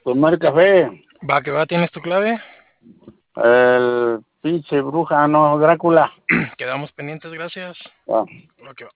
tomar café. Va, que va, ¿tienes tu clave? El pinche bruja, no, Drácula. Quedamos pendientes, gracias. Ah. Va, que va.